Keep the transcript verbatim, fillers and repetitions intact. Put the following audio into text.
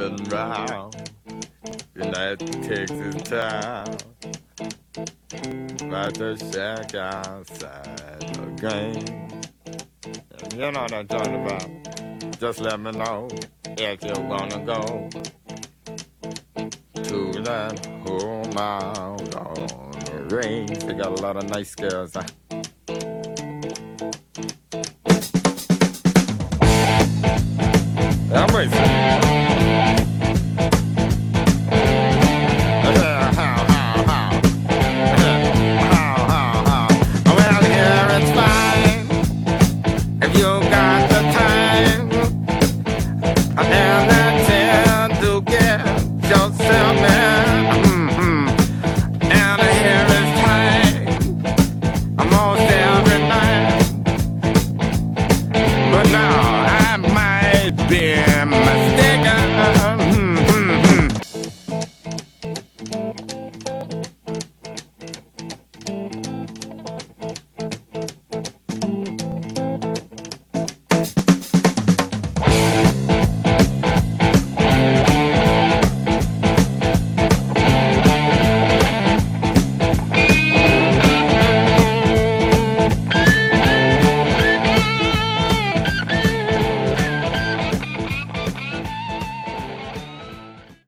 sitting round in that Texas town, about to shack outside the game. And you know what I'm talking about. Just let me know if you wanna go to that home out on the range. They got a lot of nice girls. Huh? I'm racing.